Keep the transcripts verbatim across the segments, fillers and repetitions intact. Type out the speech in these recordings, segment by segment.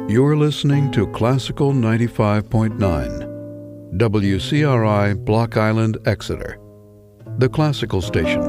You're listening to Classical ninety-five point nine, W C R I, Block Island, Exeter, the classical station.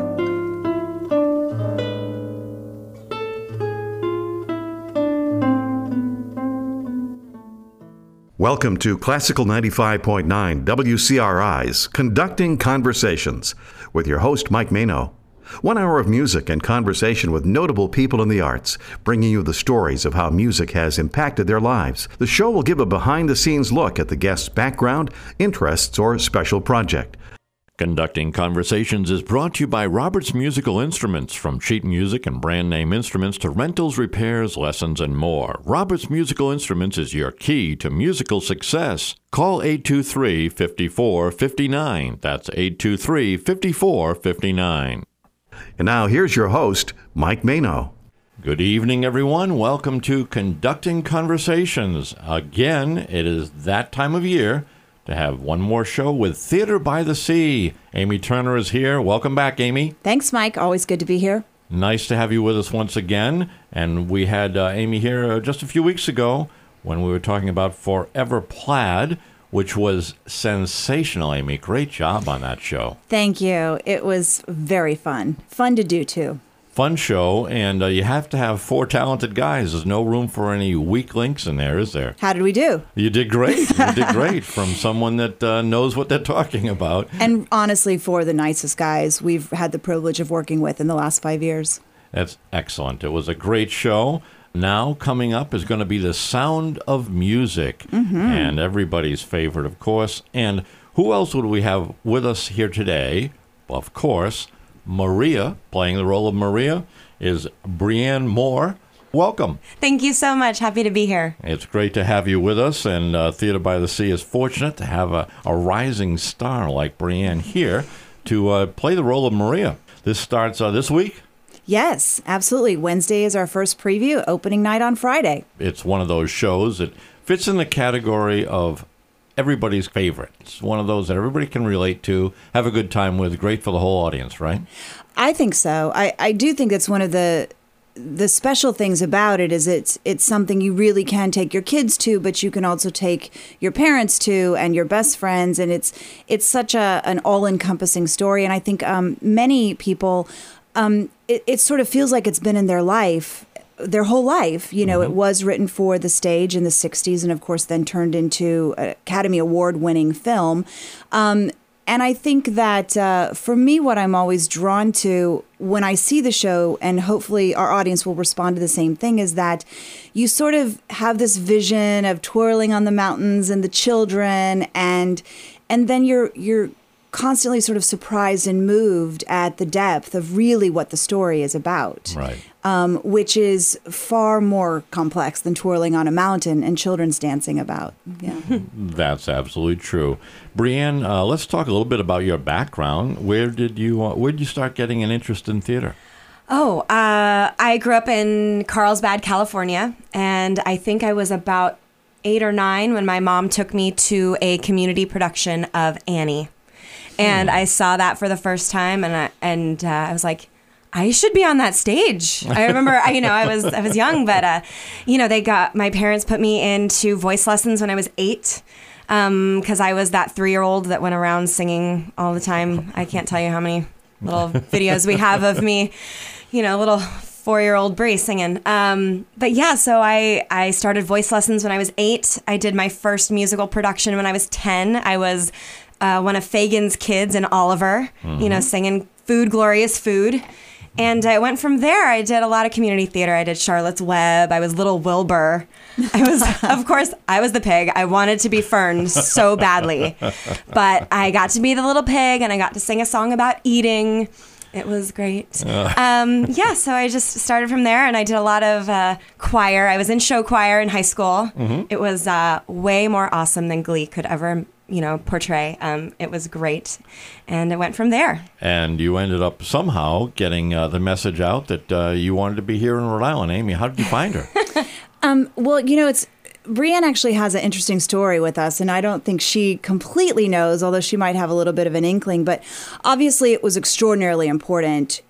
Welcome to Classical ninety-five point nine, W C R I's Conducting Conversations, with your host, Mike Mano. One hour of music and conversation with notable people in the arts, bringing you the stories of how music has impacted their lives. The show will give a behind-the-scenes look at the guest's background, interests, or special project. Conducting Conversations is brought to you by Roberts Musical Instruments, from sheet music and brand name instruments to rentals, repairs, lessons, and more. Roberts Musical Instruments is your key to musical success. Call eight two three, five four five nine. That's eight two three, five four five nine. And now here's your host, Mike Mano. Good evening, everyone. Welcome to Conducting Conversations. Again, it is that time of year to have one more show with Theater by the Sea. Amy Turner is here. Welcome back, Amy. Thanks, Mike. Always good to be here. Nice to have you with us once again. And we had uh, Amy here uh, just a few weeks ago when we were talking about Forever Plaid, which was sensational, Amy. Great job on that show. Thank you. It was very fun. Fun to do, too. Fun show, and uh, you have to have four talented guys. There's no room for any weak links in there, is there? How did we do? You did great. You did great from someone that uh, knows what they're talking about. And honestly, for the nicest guys we've had the privilege of working with in the last five years. That's excellent. It was a great show. Now coming up is going to be The Sound of Music, mm-hmm. and everybody's favorite, of course. And who else would we have with us here today? Well, of course, Maria, playing the role of Maria, is Brianne Moore. Welcome. Thank you so much. Happy to be here. It's great to have you with us, and uh, Theater by the Sea is fortunate to have a, a rising star like Brianne here to uh, play the role of Maria. This starts uh, this week? Yes, absolutely. Wednesday is our first preview, opening night on Friday. It's one of those shows that fits in the category of everybody's favorite. It's one of those that everybody can relate to, have a good time with, great for the whole audience, right? I think so. I, I do think that's one of the the special things about it is it's it's something you really can take your kids to, but you can also take your parents to and your best friends. And it's it's such a an all-encompassing story. And I think um, many people... Um, it, it sort of feels like it's been in their life, their whole life. You know, mm-hmm. It was written for the stage in the sixties and, of course, then turned into an Academy Award-winning film. Um, and I think that uh, for me, what I'm always drawn to when I see the show, and hopefully our audience will respond to the same thing, is that you sort of have this vision of twirling on the mountains and the children, and and then you're you're constantly sort of surprised and moved at the depth of really what the story is about, right? Um, which is far more complex than twirling on a mountain and children's dancing about. Yeah, that's absolutely true. Brianne, uh, let's talk a little bit about your background. Where did you uh, where did you start getting an interest in theater? Oh, uh, I grew up in Carlsbad, California, and I think I was about eight or nine when my mom took me to a community production of Annie. And I saw that for the first time, and I, and uh, I was like, I should be on that stage. I remember, I, you know, I was I was young, but uh, you know, they got my parents put me into voice lessons when I was eight, because um, I was that three-year-old that went around singing all the time. I can't tell you how many little videos we have of me, you know, little four-year-old Brie singing. Um, but yeah, so I I started voice lessons when I was eight. I did my first musical production when I was ten. I was Uh, one of Fagin's kids in Oliver, mm-hmm. you know, singing Food, Glorious Food. And I went from there. I did a lot of community theater. I did Charlotte's Web. I was Little Wilbur. I was, of course, I was the pig. I wanted to be Fern so badly. But I got to be the little pig, and I got to sing a song about eating. It was great. Uh. Um, yeah, so I just started from there, and I did a lot of uh, choir. I was in show choir in high school. Mm-hmm. It was uh, way more awesome than Glee could ever you know, portray. Um, it was great. And it went from there. And you ended up somehow getting uh, the message out that uh, you wanted to be here in Rhode Island. Amy, how did you find her? um, well, you know, it's Brianne actually has an interesting story with us, and I don't think she completely knows, although she might have a little bit of an inkling. But obviously it was extraordinarily important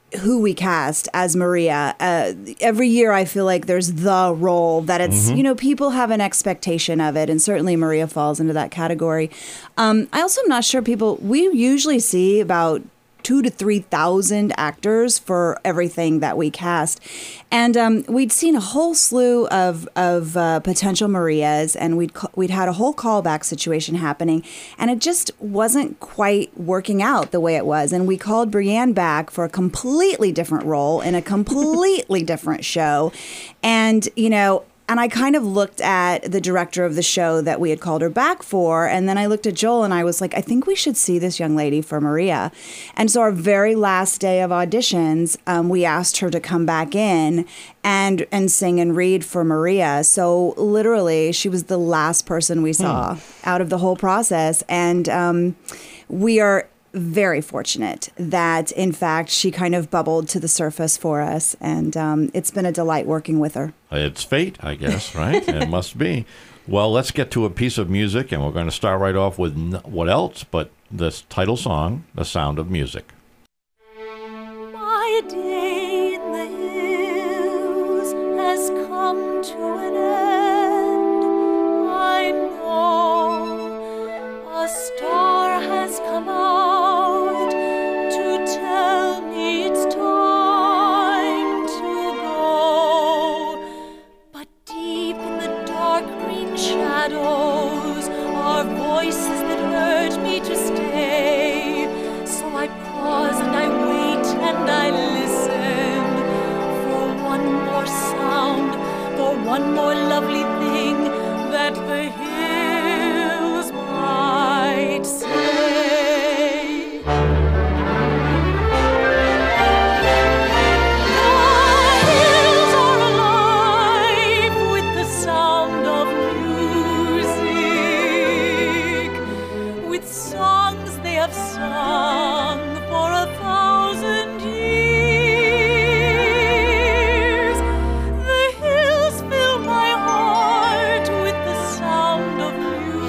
who we cast as Maria. Uh, every year I feel like there's the role that it's, mm-hmm. you know, people have an expectation of it. And certainly Maria falls into that category. Um, I also am not sure people, we usually see about two to three thousand actors for everything that we cast, and um, we'd seen a whole slew of of uh, potential Marias, and we'd we'd had a whole callback situation happening, and it just wasn't quite working out the way it was. And we called Brienne back for a completely different role in a completely different show, and you know. And I kind of looked at the director of the show that we had called her back for. And then I looked at Joel and I was like, I think we should see this young lady for Maria. And so our very last day of auditions, um, we asked her to come back in and and sing and read for Maria. So literally, she was the last person we saw hmm. out of the whole process. And um, we are very fortunate that, in fact, she kind of bubbled to the surface for us. And um, it's been a delight working with her. It's fate, I guess, right? It must be. Well, let's get to a piece of music, and we're going to start right off with n- what else but this title song, The Sound of Music. My day in the hills has come to an end. I know a star has come out to tell me it's time to go. But deep in the dark green shadows are voices that urge me to stay. So I pause and I wait and I listen for one more sound, for one more lovely thing that the hills might say. The hills are alive with the sound of music, with songs they have sung for a thousand years. The hills fill my heart with the sound of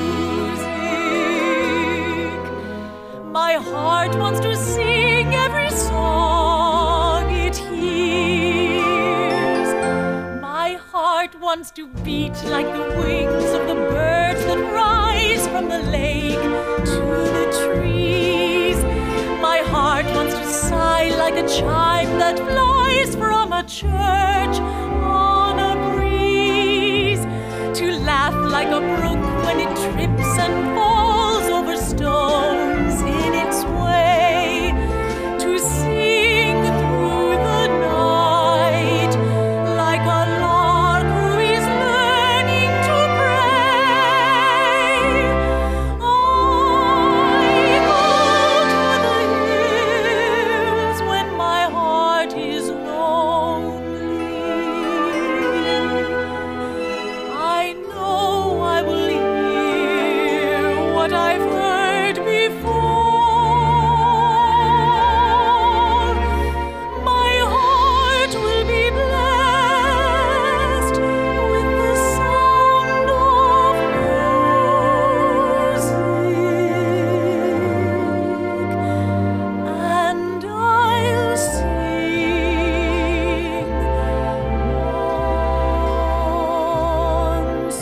music. My heart wants to sing every song it hears. My heart wants to beat like the wings of the birds that rise from the lake to the trees. My heart wants to sigh like a chime that flies from a church on a breeze, to laugh like a brook when it trips and falls over stones in its way, to sing through the night like a lark who is learning to pray. I go to the hills when my heart is lonely. I know I will hear what I've heard before. My heart will be blessed with the sound of music, and I'll sing once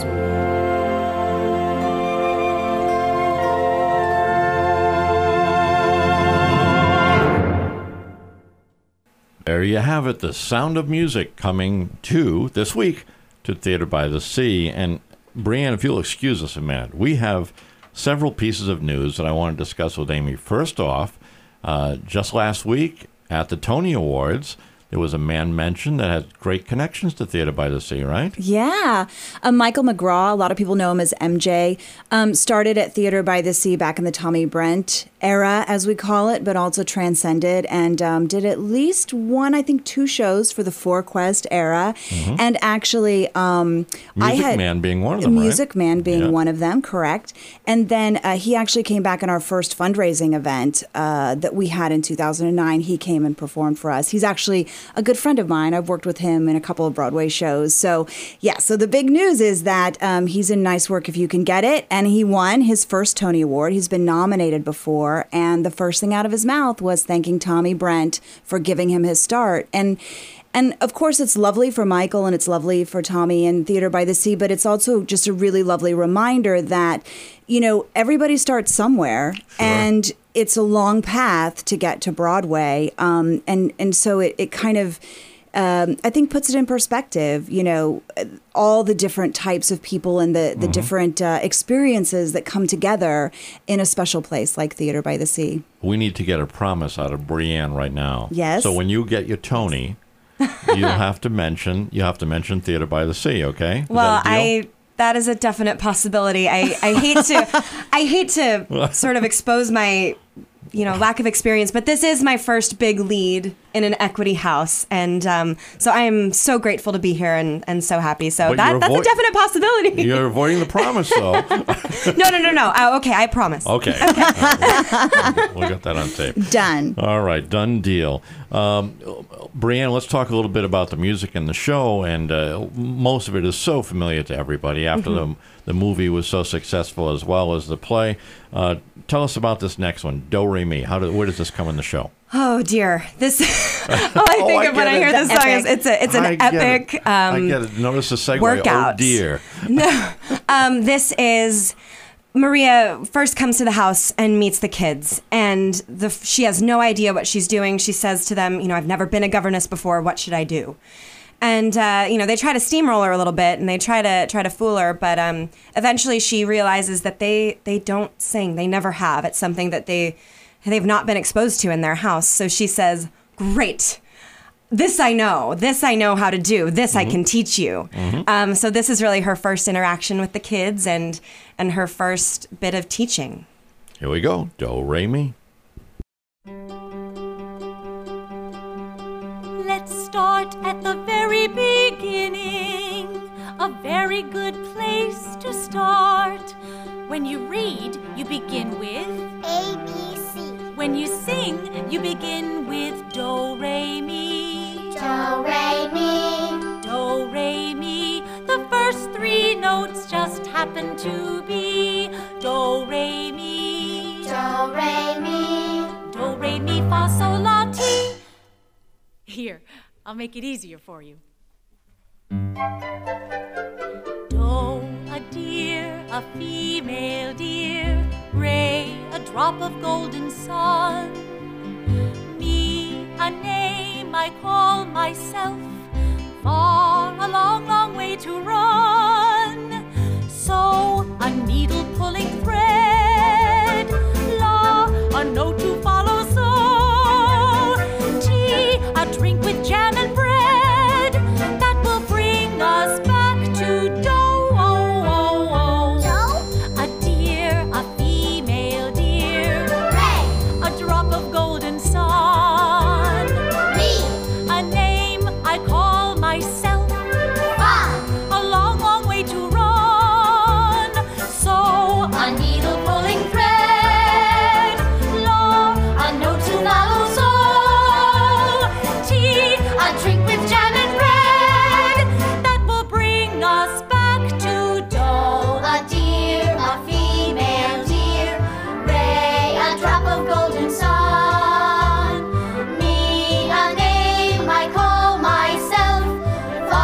There you have it, The Sound of Music, coming to, this week, to Theater by the Sea. And Brienne, if you'll excuse us a minute, we have several pieces of news that I want to discuss with Amy. First off, uh, just last week at the Tony Awards, there was a man mentioned that had great connections to Theater by the Sea, right? Yeah. Um, Michael McGraw, a lot of people know him as M J, um, started at Theater by the Sea back in the Tommy Brent era, as we call it, but also transcended and um, did at least one, I think two shows for the Four Quest era. Mm-hmm. And actually, um, I Music had... Man being one of them, Music right? Man being Yeah. one of them, correct. And then uh, he actually came back in our first fundraising event uh, that we had in two thousand nine. He came and performed for us. He's actually a good friend of mine. I've worked with him in a couple of Broadway shows. So, yeah, so the big news is that um, he's in Nice Work If You Can Get It, and he won his first Tony Award. He's been nominated before. before, and the first thing out of his mouth was thanking Tommy Brent for giving him his start. And And of course, it's lovely for Michael and it's lovely for Tommy in Theater by the Sea, but it's also just a really lovely reminder that, you know, everybody starts somewhere, sure. and it's a long path to get to Broadway. Um, and, and so it, it kind of, um, I think, puts it in perspective, you know, all the different types of people and the, the mm-hmm. different uh, experiences that come together in a special place like Theater by the Sea. We need to get a promise out of Brianne right now. Yes. So when you get your Tony... you have to mention you have to mention Theater by the Sea, okay? Is well, that a deal? I that is a definite possibility. I, I hate to I hate to sort of expose my you know lack of experience, but this is my first big lead in an equity house, and um, so I am so grateful to be here and, and so happy. So But that you're that's avo- a definite possibility. You're avoiding the promise, though. no, no, no, no. Uh, okay, I promise. Okay. okay. We got that on tape. Done. All right, done deal. Um, Brianne, let's talk a little bit about the music in the show, and uh, most of it is so familiar to everybody after mm-hmm. the the movie was so successful as well as the play. Uh, tell us about this next one, Do Re Mi. How do, where does this come in the show? Oh dear, this. all I think oh, of when I hear this song is it's a it's an I epic. Get um, I get it. Notice the segue. Workout. Oh dear. No, um, this is. Maria first comes to the house and meets the kids, and the, she has no idea what she's doing. She says to them, you know, I've never been a governess before. What should I do? And, uh, you know, they try to steamroll her a little bit, and they try to try to fool her. But um, eventually she realizes that they, they don't sing. They never have. It's something that they, they've not been exposed to in their house. So she says, great. This I know. This I know how to do. This mm-hmm. I can teach you. Mm-hmm. Um, so this is really her first interaction with the kids and and her first bit of teaching. Here we go. Do Re Mi. Let's start at the very beginning. A very good place to start. When you read, you begin with A, B, C. When you sing, you begin with Do, Re, Mi. Do, Re, Mi. Do, Re, Mi. The first three notes just happen to be Do, Re, Mi. Do, Re, Mi. Do, Re, Mi, Fa, Sol, La, Ti. Here, I'll make it easier for you. Do, a deer, a female deer. Re, a drop of golden sun. Mi, a name I call myself. Far, a long, long way to run. So, a needle pulling thread. La, a note to follow. So, tea, a drink with jam and bread. That will bring us back to do. Oh, oh, oh. A deer, a female deer. Re, A drop of golden sun. Mi, A name I call myself. Fa. A long, long way to run. So, A needle pulling thread. la, A note to follow. so, tea, A drink with jam and bread. that will bring us back to do. A deer, a female deer. Re, a drop of golden sun. Mi, a name I call myself.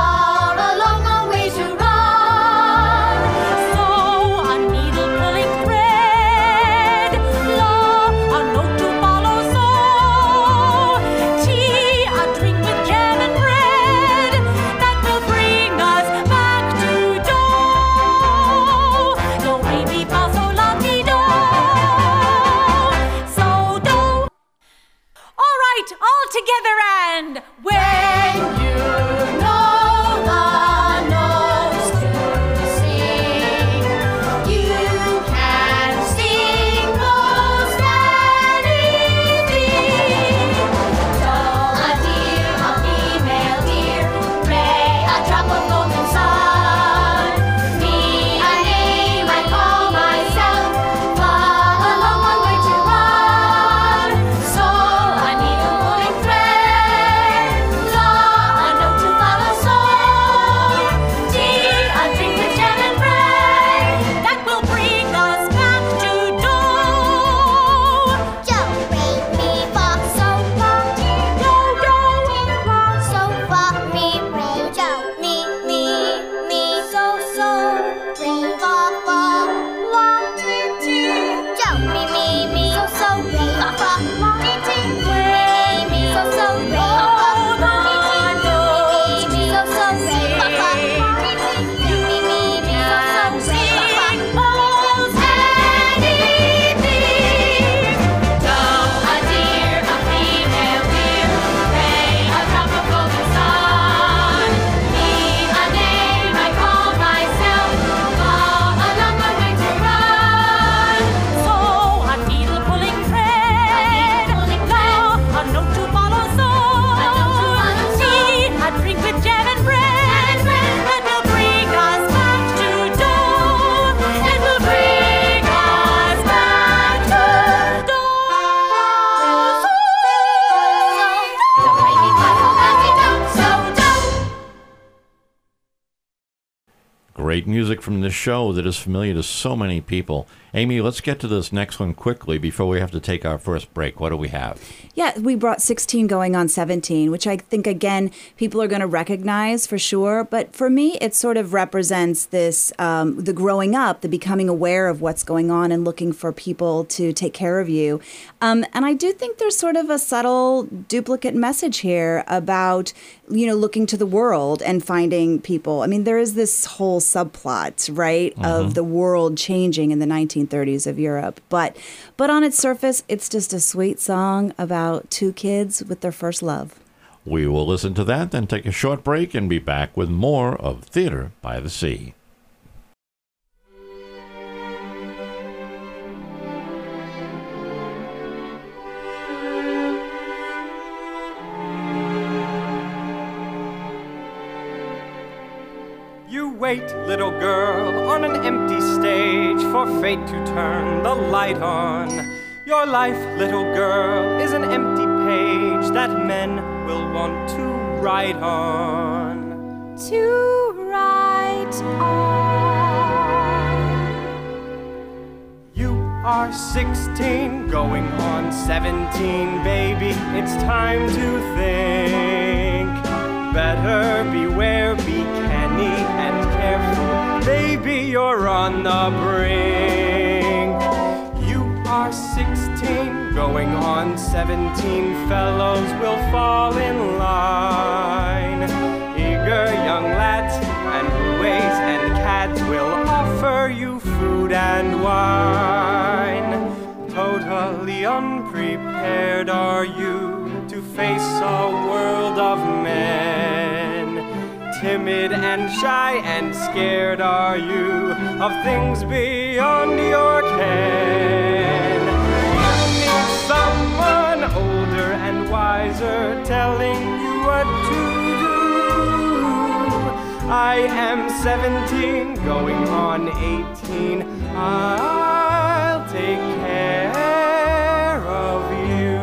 Great music from this show that is familiar to so many people. Amy, let's get to this next one quickly before we have to take our first break. What do we have? Yeah, we brought sixteen going on seventeen, which I think, again, people are going to recognize for sure. But for me, it sort of represents this, um, the growing up, the becoming aware of what's going on and looking for people to take care of you. Um, and I do think there's sort of a subtle duplicate message here about, you know, looking to the world and finding people. I mean, there is this whole subplot, right, mm-hmm. of the world changing in the nineteen thirties of Europe. But but on its surface, it's just a sweet song about two kids with their first love. We will listen to that, then take a short break and be back with more of Theater by the Sea. Wait, little girl, on an empty stage for fate to turn the light on. Your life, little girl, is an empty page that men will want to write on. To write on. You are sixteen, going on seventeen, baby. It's time to think. Better beware, be canny and careful, baby, you're on the brink. You are sixteen, going on seventeen, fellows will fall in line. Eager young lads and roues and cads will offer you food and wine. Totally unprepared are you to face a world of men. Timid and shy and scared are you of things beyond your ken. You need someone older and wiser telling you what to do. I am seventeen, going on eighteen. I'll take care of you.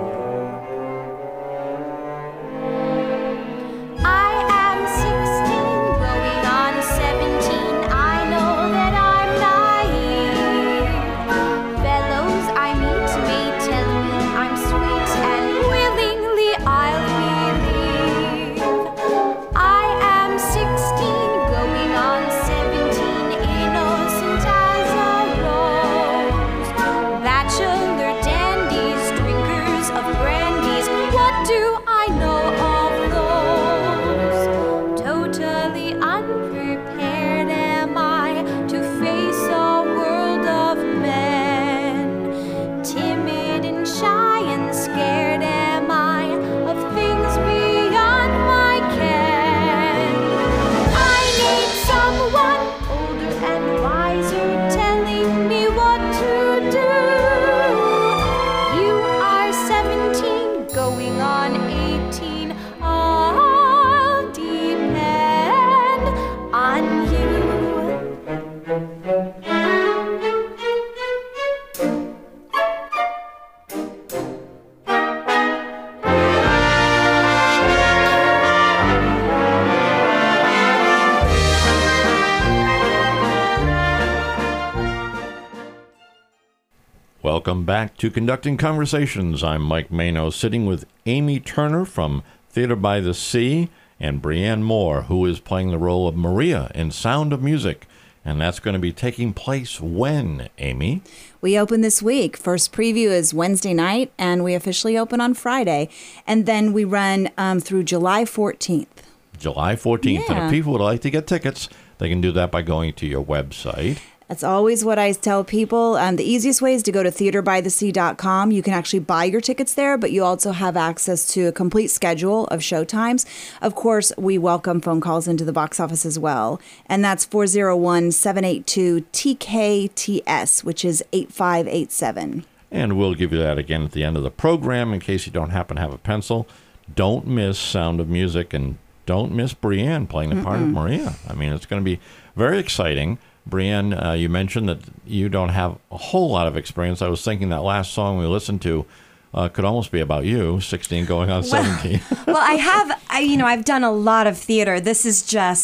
Welcome back to Conducting Conversations. I'm Mike Mano, sitting with Amy Turner from Theater by the Sea and Brianne Moore, who is playing the role of Maria in Sound of Music. And that's going to be taking place when, Amy? We open this week. First preview is Wednesday night, and we officially open on Friday. And then we run um, through July fourteenth. July fourteenth. Yeah. And if people would like to get tickets, they can do that by going to your website. That's always what I tell people. Um, the easiest way is to go to theater by the sea dot com. You can actually buy your tickets there, but you also have access to a complete schedule of show times. Of course, we welcome phone calls into the box office as well. And that's four oh one, seven eight two, T K T S, which is eight five eight seven. And we'll give you that again at the end of the program in case you don't happen to have a pencil. Don't miss Sound of Music, and don't miss Brianne playing the Mm-mm. part of Maria. I mean, it's going to be very exciting. Brianne, uh, you mentioned that you don't have a whole lot of experience. I was thinking that last song we listened to uh, could almost be about you, sixteen going on seventeen. Well, well, I have, I, you know, I've done a lot of theater. This is just,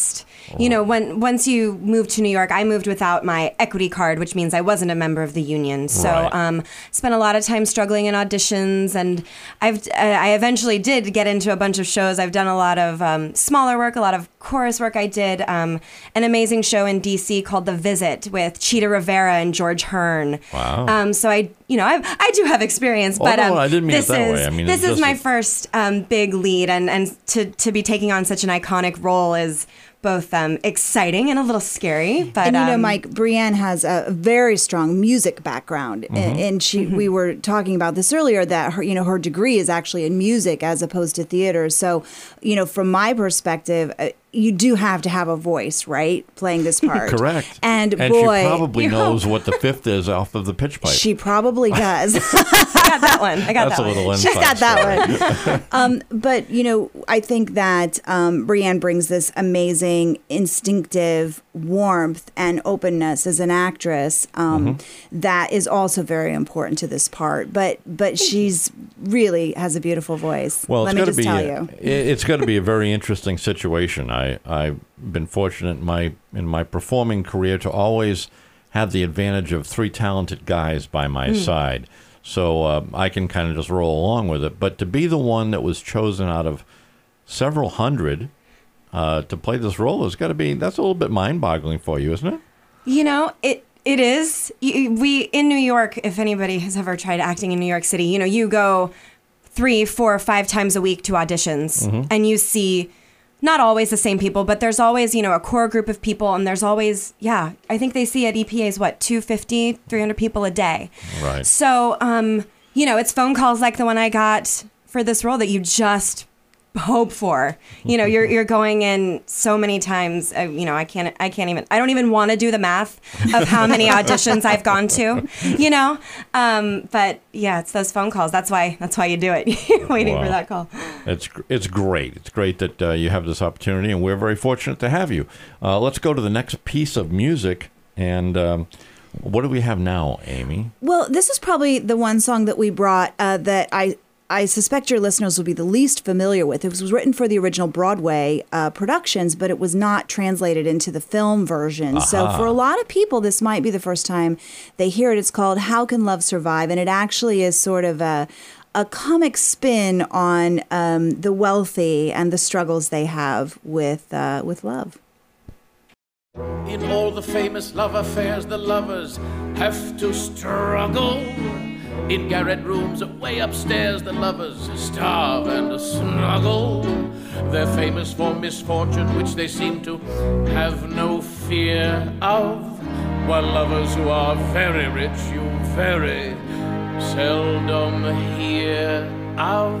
You know, when once you move to New York, I moved without my equity card, which means I wasn't a member of the union. So Right. um, spent a lot of time struggling in auditions, and I've uh, I eventually did get into a bunch of shows. I've done a lot of um, smaller work, a lot of chorus work. I did um, an amazing show in D C called The Visit with Cheetah Rivera and George Hearn. Wow. Um, so I, you know, I, I do have experience, Oh, but no, um, I didn't mean it this that is way. I mean, this it's is my just a- first um, big lead, and and to to be taking on such an iconic role is both um, exciting and a little scary. But And you know, um, Mike, Brienne has a very strong music background, Mm-hmm. and, and she. We were talking about this earlier that her, you know, her degree is actually in music as opposed to theater. So, you know, from my perspective, uh, you do have to have a voice, right, playing this part. Correct. And, and boy, she probably you know- knows what the fifth is off of the pitch pipe. she probably does. I got that one. I got That's that a one. little She's inside got that story. one. um, but, you know, I think that um, Brienne brings this amazing, instinctive warmth and openness as an actress um, Mm-hmm. that is also very important to this part. But but she's really has a beautiful voice. Well, Let it's me going to just be tell a, you. it- it's going to be a very interesting situation. I I've been fortunate in my in my performing career to always have the advantage of three talented guys by my side, so uh, I can kind of just roll along with it. But to be the one that was chosen out of several hundred uh, to play this role has got to be that's a little bit mind-boggling for you, isn't it? You know, it it is. You- We in New York, if anybody has ever tried acting in New York City, you know, you go three, four, five times a week to auditions, and you see not always the same people, but there's always, you know, a core group of people, and there's always, yeah, I think they see at E P A's what, two fifty, three hundred people a day. Right. So, um, you know, it's phone calls like the one I got for this role that you just hope for. You know, you're you're going in so many times. Uh, you know, I can't I can't even I don't even want to do the math of how many auditions I've gone to. You know, um, but yeah, it's those phone calls. That's why that's why you do it. You're waiting Wow. for that call. It's it's great. It's great that uh, you have this opportunity, and we're very fortunate to have you. Uh, let's go to the next piece of music, and um, what do we have now, Amy? Well, this is probably the one song that we brought uh, that I I suspect your listeners will be the least familiar with. It was written for the original Broadway uh, productions, but it was not translated into the film version. So for a lot of people, this might be the first time they hear it. It's called How Can Love Survive? And it actually is sort of a a comic spin on um, the wealthy and the struggles they have with uh, with love. In all the famous love affairs, the lovers have to struggle. In garret rooms way upstairs, the lovers starve and snuggle. They're famous for misfortune, which they seem to have no fear of. While lovers who are very rich, you very seldom hear of.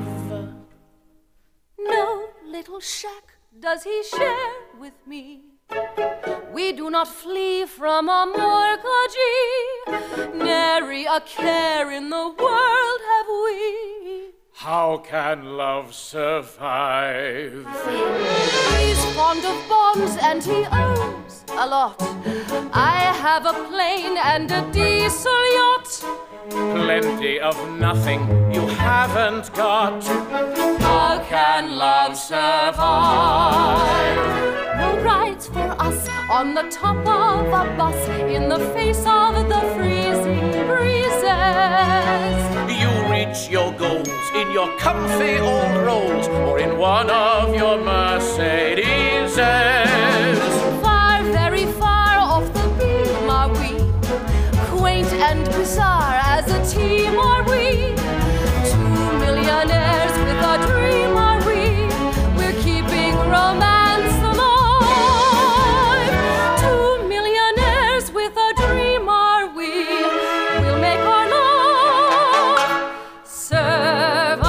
No little shack does he share with me. We do not flee from a mortgagee. Nary a care in the world have we. How can love survive? He's fond of bonds and he owns a lot. I have a plane and a diesel yacht. Plenty of nothing you haven't got. How can love survive? No rides for us on the top of a bus in the face of the freezing breezes. You reach your goals in your comfy old Rolls or in one of your Mercedeses. Far, very far off the beam are we. Quaint and bizarre as a team are we. Two millionaires with a dream are we. We're keeping romance alive. Two millionaires with a dream are we. We'll make our love survive.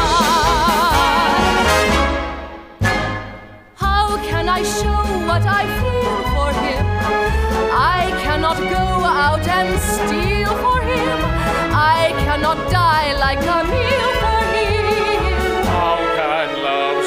How can I show what I feel for him? I cannot go out and steal for him. I cannot die like a meal for him. How can love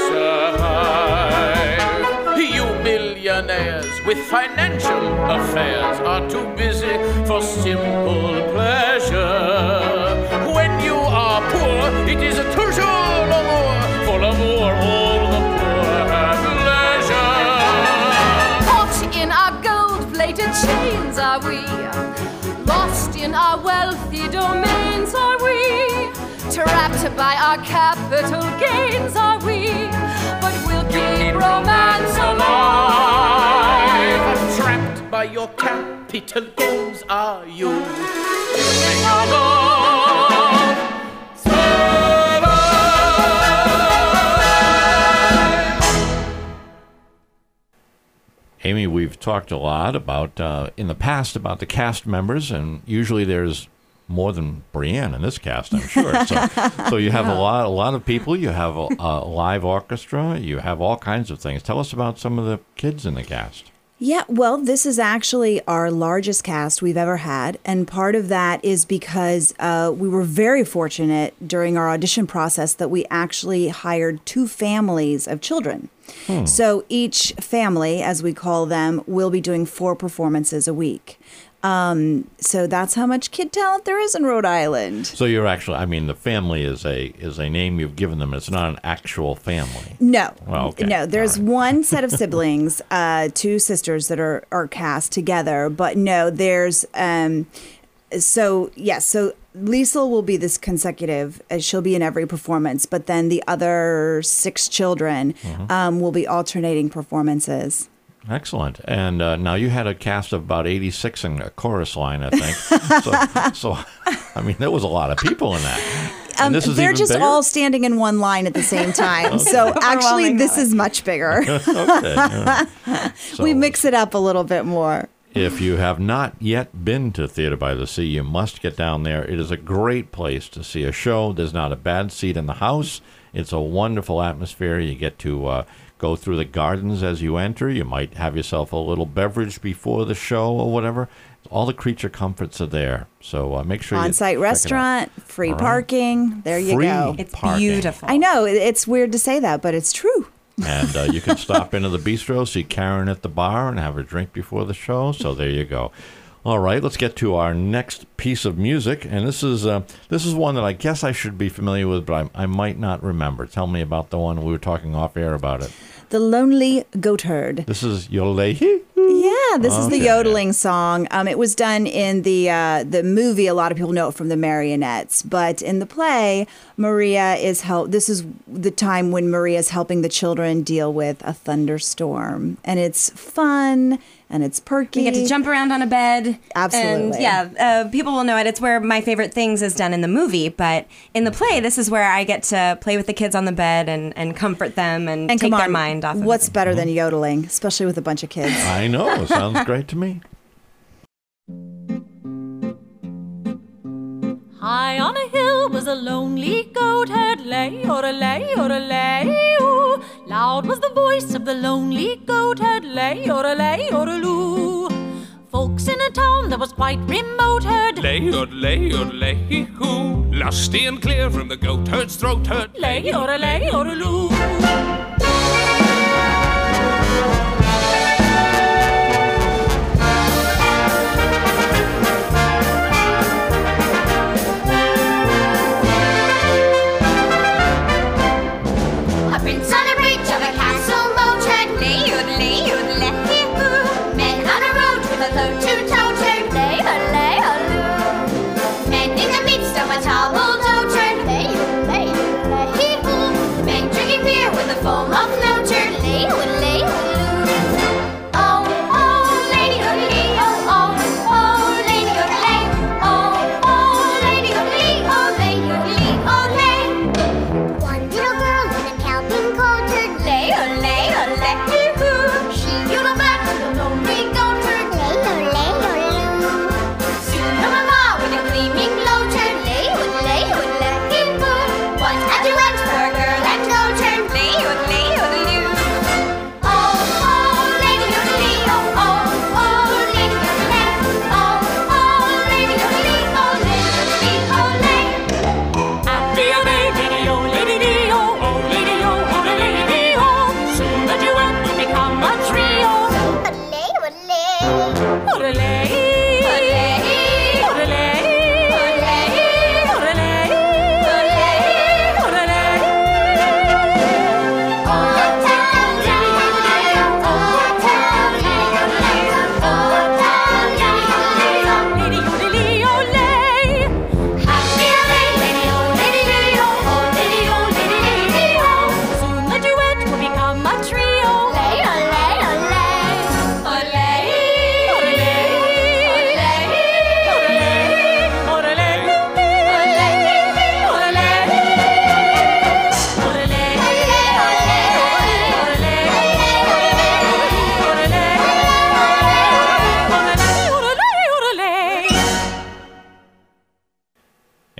survive? You millionaires with financial affairs are too busy for simple pleasure. When you are poor, it is a toujours l'amour. For l'amour, all the poor have leisure. Caught are we. Lost in our wealthy domains are we. Trapped by our capital gains are we. But we'll keep romance alive. Trapped by your capital gains are you. Sing along. Amy, we've talked a lot about, uh, in the past, about the cast members, and usually there's more than Brienne in this cast, I'm sure. So, so you have a lot, a lot of people. You have a, a live orchestra. You have all kinds of things. Tell us about some of the kids in the cast. Yeah, well, this is actually our largest cast we've ever had. And part of that is because uh, we were very fortunate during our audition process that we actually hired two families of children. Hmm. So each family, as we call them, will be doing four performances a week. Um, so that's how much kid talent there is in Rhode Island. So you're actually, I mean, the family is a is a name you've given them. It's not an actual family. No. Well, okay. No, there's right. one set of siblings, uh, two sisters that are, are cast together. But no, there's, um, so yes, so Liesl will be this consecutive, uh, she'll be in every performance, but then the other six children mm-hmm. um, will be alternating performances. Excellent. And uh, now you had a cast of about eighty-six in a chorus line, I think. so, so, I mean, there was a lot of people in that. Um, they're just bigger? all standing in one line at the same time. Okay. So actually, this is much bigger. Okay. Right. So, we mix it up a little bit more. If you have not yet been to Theater by the Sea, you must get down there. It is a great place to see a show. There's not a bad seat in the house. It's a wonderful atmosphere. You get to uh, go through the gardens as you enter. You might have yourself a little beverage before the show or whatever. All the creature comforts are there. So uh, make sure you on-site check restaurant, free right. parking. There you free go. It's parking. beautiful. I know. It's weird to say that, but it's true. And uh, you can stop into the bistro, see Karen at the bar, and have a drink before the show. So there you go. All right, let's get to our next piece of music. And this is uh, this is one that I guess I should be familiar with, but I, I might not remember. Tell me about the one we were talking off air about it. The Lonely Goatherd. This is Yolehi? Yeah, this okay. is the yodeling song. Um, it was done in the uh, the movie. A lot of people know it from the Marionettes, but in the play, Maria is help. This is the time when Maria is helping the children deal with a thunderstorm, and it's fun. And it's perky. You get to jump around on a bed. Absolutely. And yeah, uh, people will know it. It's where My Favorite Things is done in the movie. But in the play, this is where I get to play with the kids on the bed and, and comfort them and, and take come their on, mind off of what's it. better than yodeling, especially with a bunch of kids? I know. Sounds great to me. High on a hill was a lonely goatherd, lay or a lay or a lay ooh. Loud was the voice of the lonely goatherd, lay or a lay or a loo. Folks in a town that was quite remote heard, lay or lay or lay hoo. Lusty and clear from the goatherd's throat heard, lay or a lay or a loo. Phone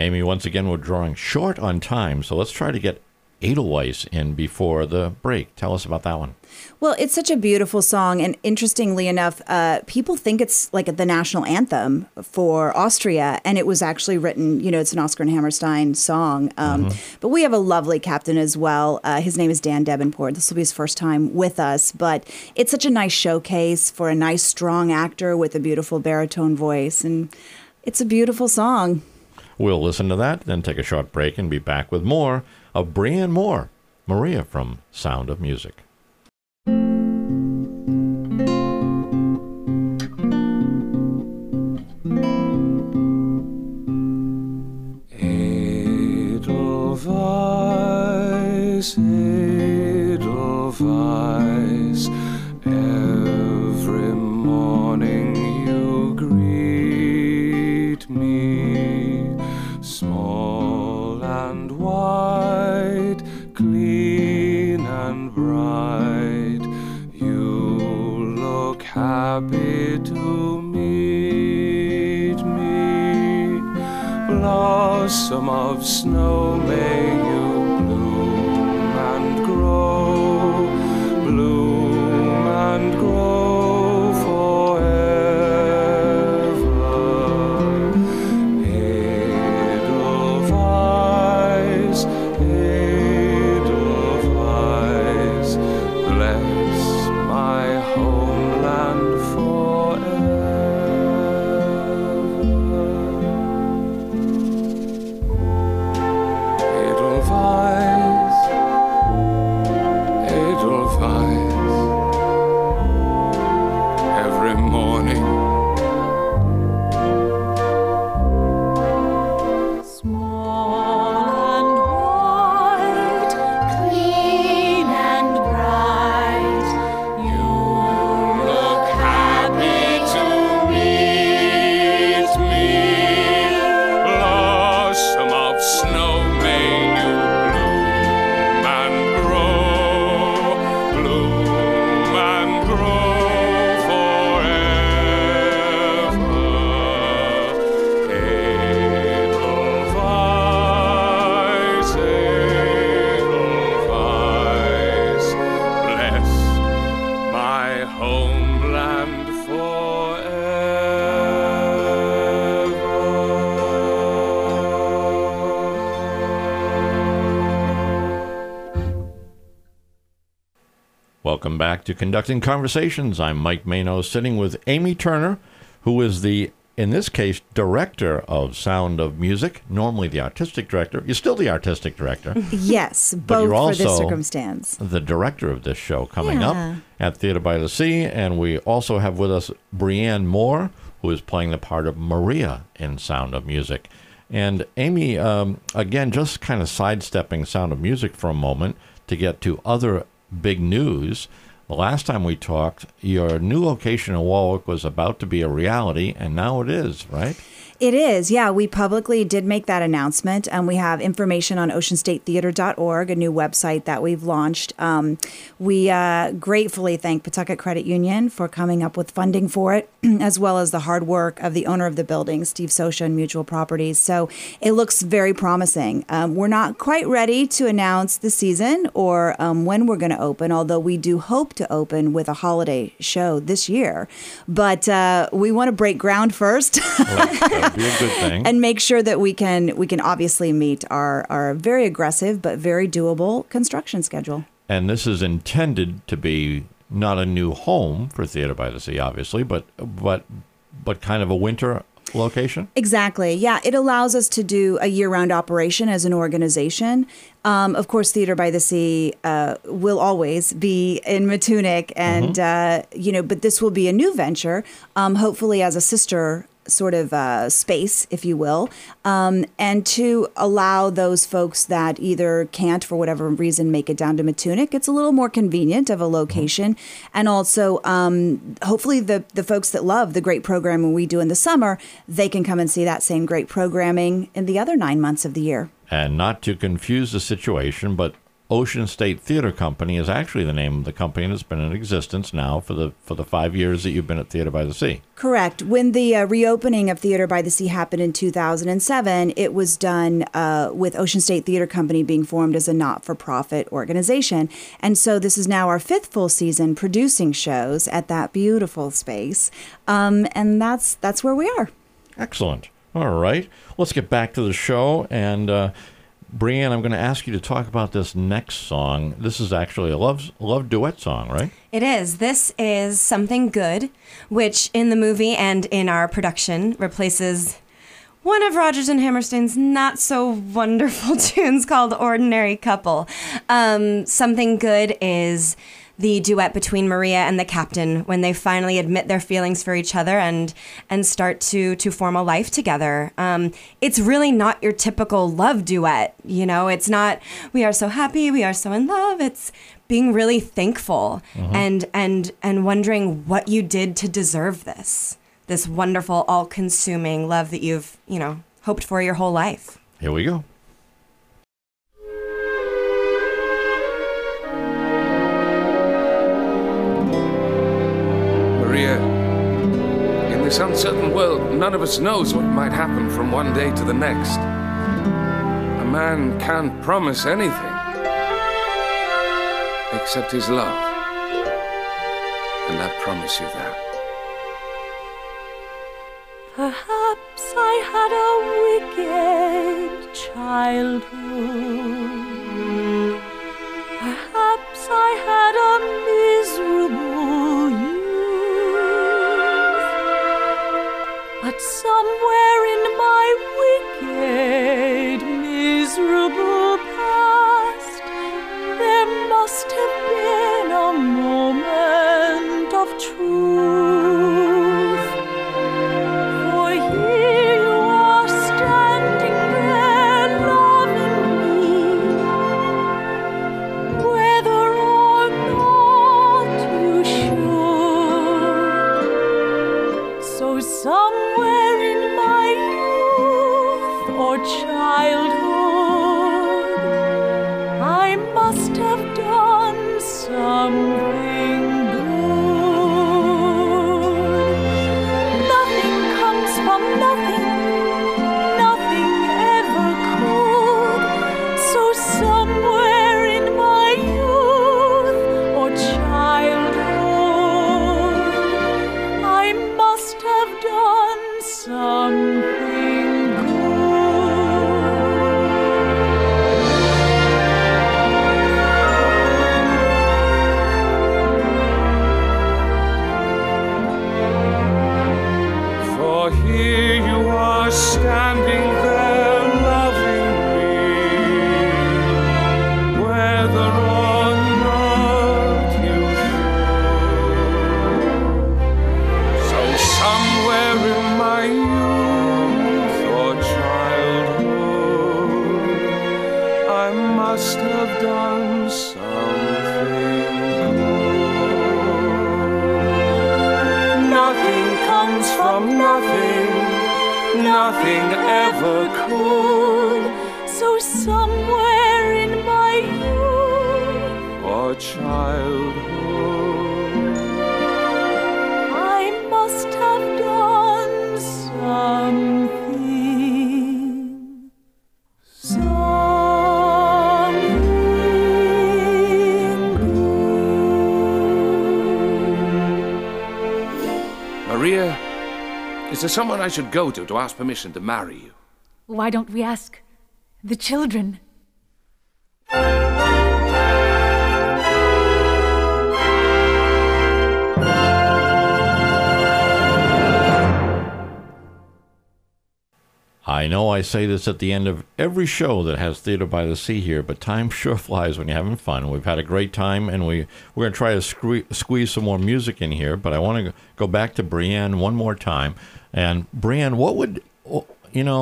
Amy, once again, we're drawing short on time, so let's try to get Edelweiss in before the break. Tell us about that one. Well, it's such a beautiful song. And interestingly enough, uh, people think it's like the national anthem for Austria. And it was actually written, you know, it's an Oscar and Hammerstein song. Um, mm-hmm. But we have a lovely captain as well. Uh, his name is Dan Debenport. This will be his first time with us. But it's such a nice showcase for a nice, strong actor with a beautiful baritone voice. And it's a beautiful song. We'll listen to that, then take a short break and be back with more of Brianne Moore, Maria from Sound of Music. Edelweiss, Edelweiss, every morning you greet me, small and white, clean and bright, you look happy to meet me. Blossom of snow, may you bloom and grow, bloom and grow forever. Edelweiss, Edelweiss, bless my homeland forever. Edelweiss, Edelweiss, every morning. Small and white, clean and bright, you look happy to meet me. Blossom of snow, may you bloom and grow, bloom and grow forever. Edelweiss, Edelweiss, bless my homeland forever. Welcome back to Conducting Conversations. I'm Mike Mano, sitting with Amy Turner, who is the, in this case, director of Sound of Music, normally the artistic director. You're still the artistic director. Yes, But both you're for this also circumstance. the director of this show coming Yeah. up at Theater by the Sea. And we also have with us Brianne Moore, who is playing the part of Maria in Sound of Music. And Amy, um, again, just kind of sidestepping Sound of Music for a moment to get to other big news. The last time we talked, your new location in Warwick was about to be a reality, and now it is, right? It is, yeah. We publicly did make that announcement, and we have information on ocean state theater dot org, a new website that we've launched. Um, we uh, gratefully thank Pawtucket Credit Union for coming up with funding for it, as well as the hard work of the owner of the building, Steve Sosha and Mutual Properties. So it looks very promising. Um, we're not quite ready to announce the season or um, when we're going to open, although we do hope to open with a holiday show this year. But uh, we want to break ground first. That'd be a good thing. And make sure that we can we can obviously meet our, our very aggressive but very doable construction schedule. And this is intended to be not a new home for Theater by the Sea, obviously, but but but kind of a winter location? Exactly. Yeah, it allows us to do a year-round operation as an organization. Um, of course, Theater by the Sea uh, will always be in Matunuck, and mm-hmm. uh, you know, but this will be a new venture, um, hopefully as a sister sort of uh, space, if you will, um, and to allow those folks that either can't, for whatever reason, make it down to Matunuck. It's a little more convenient of a location. Mm-hmm. And also, um, hopefully, the, the folks that love the great programming we do in the summer, they can come and see that same great programming in the other nine months of the year. And not to confuse the situation, but Ocean State Theater Company is actually the name of the company that's been in existence now for the for the five years that you've been at Theater by the Sea. Correct. When the uh, reopening of Theater by the Sea happened in two thousand seven, it was done uh, with Ocean State Theater Company being formed as a not-for-profit organization. And so this is now our fifth full season producing shows at that beautiful space. Um, and that's that's where we are. Excellent. All right. Let's get back to the show. And uh, Brianne, I'm going to ask you to talk about this next song. This is actually a love love duet song, right? It is. This is Something Good, which in the movie and in our production replaces one of Rodgers and Hammerstein's not so wonderful tunes called Ordinary Couple. Um, Something Good is the duet between Maria and the captain when they finally admit their feelings for each other and and start to to form a life together. Um, it's really not your typical love duet, you know. It's not we are so happy, we are so in love. It's being really thankful mm-hmm. and and and wondering what you did to deserve this this wonderful, all-consuming love that you've you know hoped for your whole life. Here we go. Maria, in this uncertain world, none of us knows what might happen from one day to the next. A man can't promise anything except his love, and I promise you that. Perhaps I had a wicked childhood. Perhaps I had a miserable youth. But somewhere in my wicked, miserable past, there must have been a moment of truth. For here you are standing there loving me, whether or not you should. So somewhere in my youth or childhood, I must have done something good. Nothing comes from nothing, nothing ever could. So somewhere in my youth or childhood, I must have done something good. For here you are standing there loving me, whether or not you should. So somewhere in my youth or childhood, I must have done something good. Nothing comes from nothing, nothing ever could. So somewhere in my youth or childhood, I must have done something, something good. Maria, is there someone I should go to to ask permission to marry you? Why don't we ask the children? I know I say this at the end of every show that has Theater by the Sea here, but time sure flies when you're having fun. We've had a great time, and we, we're going to try to sque- squeeze some more music in here, but I want to go back to Brianne one more time. And Brianne, what would, you know,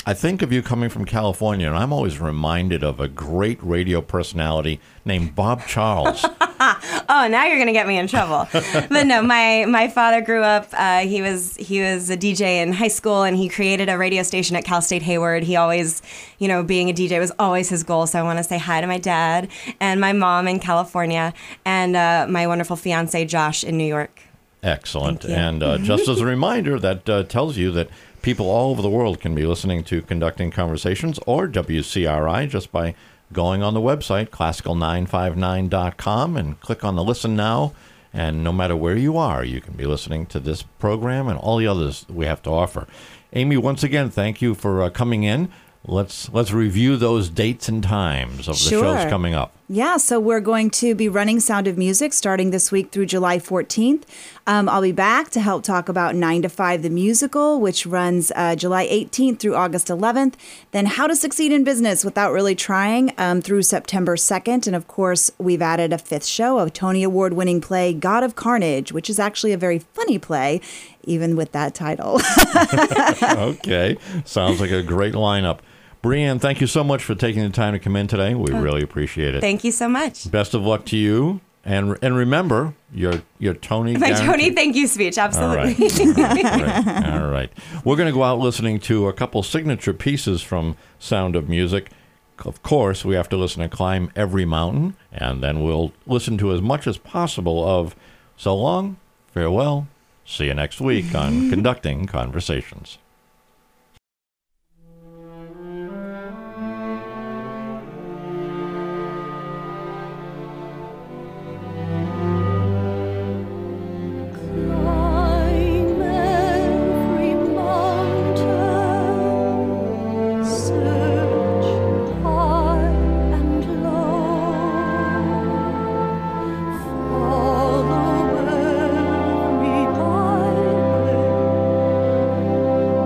I think of you coming from California, and I'm always reminded of a great radio personality named Bob Charles. Oh, now you're gonna get me in trouble. But no, my my father grew up. Uh, he was he was a D J in high school, and he created a radio station at Cal State Hayward. He always, you know, being a D J was always his goal. So I want to say hi to my dad and my mom in California, and uh, my wonderful fiance Josh in New York. Excellent. And uh, just as a reminder, that uh, tells you that people all over the world can be listening to Conducting Conversations or W C R I just by going on the website, classical nine five nine dot com, and click on the Listen Now. And no matter where you are, you can be listening to this program and all the others we have to offer. Amy, once again, thank you for uh, coming in. Let's let's review those dates and times of the Sure. shows coming up. Yeah, so we're going to be running Sound of Music starting this week through July fourteenth. Um, I'll be back to help talk about nine to five the Musical, which runs uh, July eighteenth through August eleventh. Then How to Succeed in Business Without Really Trying um, through September second. And of course, we've added a fifth show, a Tony Award-winning play, God of Carnage, which is actually a very funny play, even with that title. Okay, sounds like a great lineup. Brianne, thank you so much for taking the time to come in today. We really appreciate it. Thank you so much. Best of luck to you. And and remember, your your Tony My guarantee. Tony thank you speech, absolutely. All right. All right. All right. We're going to go out listening to a couple signature pieces from Sound of Music. Of course, we have to listen to Climb Every Mountain, and then we'll listen to as much as possible of So Long, Farewell, see you next week on Conducting Conversations. Climb every mountain, search high and low, follow every highway,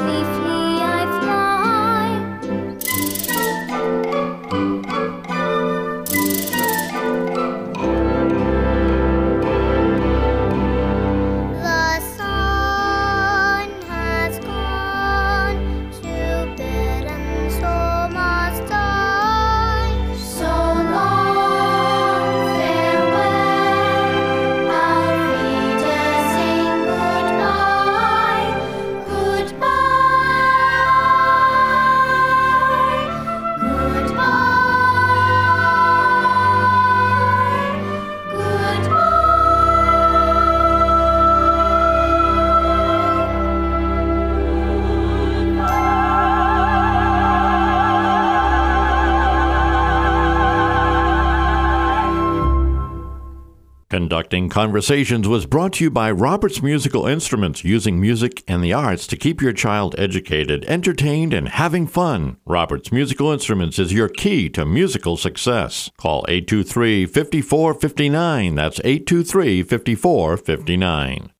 Conducting Conversations was brought to you by Roberts Musical Instruments, using music and the arts to keep your child educated, entertained, and having fun. Roberts Musical Instruments is your key to musical success. Call eight two three, five four five nine. That's eight two three, five four five nine.